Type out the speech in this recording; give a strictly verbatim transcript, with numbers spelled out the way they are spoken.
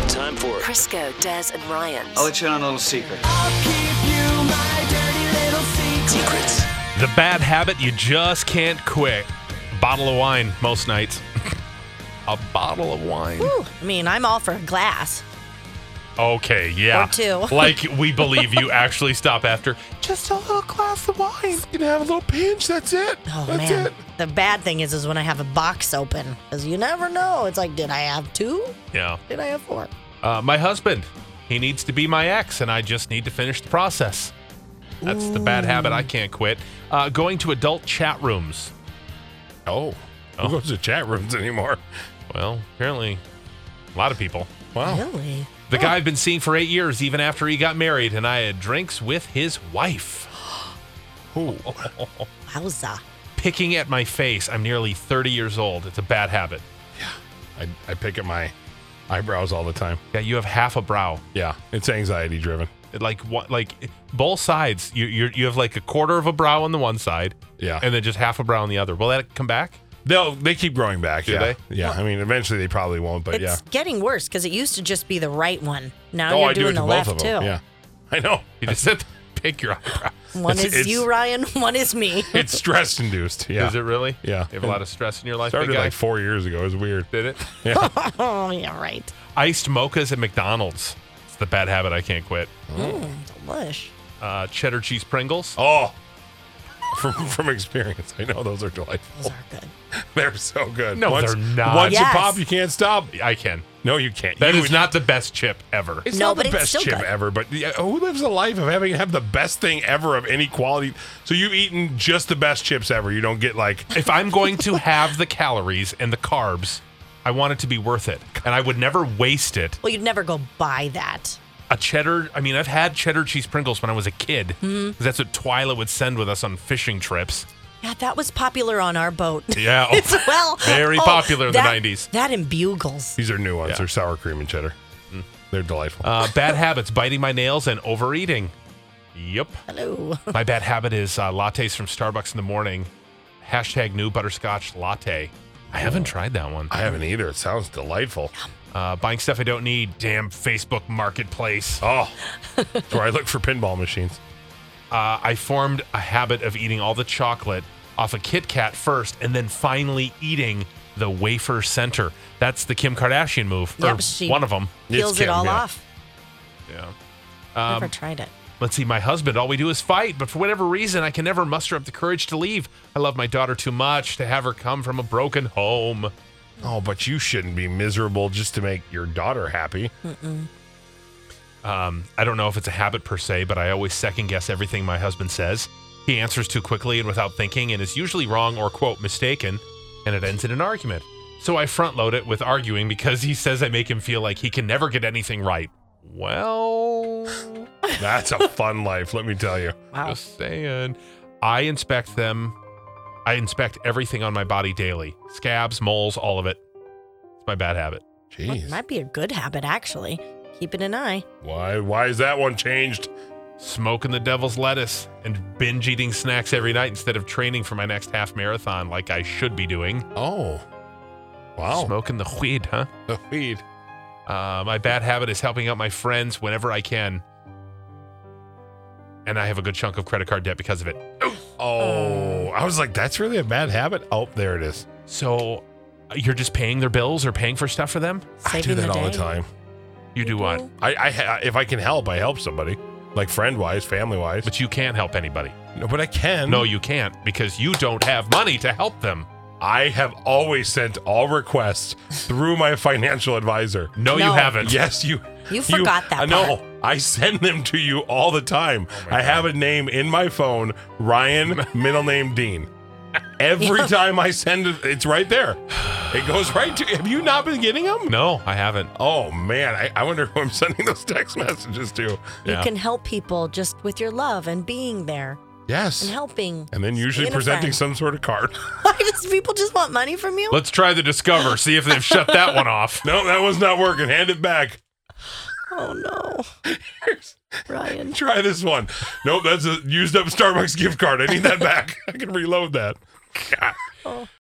Time for Crisco, Des, and Ryan's. I'll let you in on a little secret. I'll keep you my dirty little secret. Secrets. The bad habit you just can't quit. Bottle of wine most nights. A bottle of wine. Ooh, I mean, I'm all for a glass. Okay, yeah. Or two. Like we believe you actually stop after just a little glass of wine. You can have a little pinch. That's it. Oh, that's man. it. The bad thing is, is when I have a box open, because you never know. It's like, did I have two? Yeah. Did I have four? Uh, my husband, he needs to be my ex, and I just need to finish the process. That's Ooh. the bad habit I can't quit. Uh, going to adult chat rooms. Oh. Oh. Who goes to chat rooms anymore? Well, apparently a lot of people. Wow. Really? The guy I've been seeing for eight years, even after he got married, and I had drinks with his wife. Ooh. Wowza. Picking at my face. I'm nearly thirty years old. It's a bad habit. Yeah. I, I pick at my eyebrows all the time. Yeah, you have half a brow. Yeah. It's anxiety driven. It like what? Like both sides. You you you have like a quarter of a brow on the one side. Yeah. And then just half a brow on the other. Will that come back? They'll they keep growing back. Do yeah. they? Yeah. I mean, eventually they probably won't, but It's yeah. getting worse because it used to just be the right one. Now Oh, you're I do doing it to the both left of them. too. Yeah. I know. You just said pick your eyebrow. One It's- is it's- you, Ryan. One is me. It's stress induced. Yeah. Is it really? Yeah. You have a lot of stress in your life, Started big guy? like four years ago. It was weird. Did it? Oh, yeah, right. Iced mochas at McDonald's. It's the bad habit I can't quit. Mm, delish. Uh, cheddar cheese Pringles. Oh. From from experience, I know those are delightful. Those are good. They're so good. No, once, they're not. Once Yes. you pop, you can't stop. I can. No, you can't. That you is would- not the best chip ever. It's No, not but the it's best still chip good. ever, but yeah, who lives a life of having to have the best thing ever of any quality? So you've eaten just the best chips ever. You don't get like, If I'm going to have the calories and the carbs, I want it to be worth it. And I would never waste it. Well, you'd never go buy that. A cheddar, I mean, I've had cheddar cheese Pringles when I was a kid. Mm-hmm. 'Cause that's what Twyla would send with us on fishing trips. Yeah, that was popular on our boat. Yeah. oh, As well. Very Oh, popular in the that- nineties. That and Bugles. these are new ones. Yeah. They're sour cream and cheddar. They're delightful. Uh, bad habits, biting my nails and overeating. Yep. Hello. My bad habit is uh, lattes from Starbucks in the morning. Hashtag new butterscotch latte. I haven't tried that one. I haven't either. It sounds delightful. Uh, buying stuff I don't need. Damn Facebook Marketplace. Oh, that's where I look for pinball machines. Uh, I formed a habit of eating all the chocolate off a Kit Kat first and then finally eating the wafer center. That's the Kim Kardashian move. Yep, or she- one of them. Peels It's it Kim, all yeah. off. Yeah. Never Um, tried it. let's see, my husband, all we do is fight, but for whatever reason, I can never muster up the courage to leave. I love my daughter too much to have her come from a broken home. Oh, but you shouldn't be miserable just to make your daughter happy. Um, I don't know if it's a habit per se, but I always second guess everything my husband says. He answers too quickly and without thinking and is usually wrong or, quote, mistaken, and it ends in an argument. So I front load it with arguing because he says I make him feel like he can never get anything right. Well, That's a fun life, let me tell you. Wow. just saying. I inspect them. I inspect everything on my body daily. Scabs, moles, all of it. It's my bad habit. Jeez. Might be a good habit, actually. Keeping an eye. Why why is that one changed? Smoking the devil's lettuce and binge eating snacks every night instead of training for my next half marathon like I should be doing. Oh. Wow. Smoking the weed, huh? The weed. Uh, my bad habit is helping out my friends whenever I can. And I have a good chunk of credit card debt because of it. Oh, I was like, that's really a bad habit. Oh, there it is. So uh, you're just paying their bills or paying for stuff for them? I do Saving that the all the day. time. You do what? I, I, ha- if I can help, I help somebody, like friend wise, family wise. But you can't help anybody. No, but I can. No, you can't because you don't have money to help them. I have always sent all requests through my financial advisor. No, you No. haven't. Yes, you. You forgot that I know. part. I send them to you all the time. my I have a name in my phone, Ryan, middle name Dean. Every time I send it, it's right there. It goes right to. Have you not been getting them? No, I haven't. Oh man, I, I wonder who I'm sending those text messages to. You Yeah. can help people just with your love and being there Yes. and helping. And then usually Being a presenting friend. some sort of card. Why does people just want money from you? Let's try the Discover, see if they've shut that one off. No, that was not working. Hand it back. Oh no, Ryan. Try this one. Nope, that's a used up Starbucks gift card. I need that back. I can reload that. God.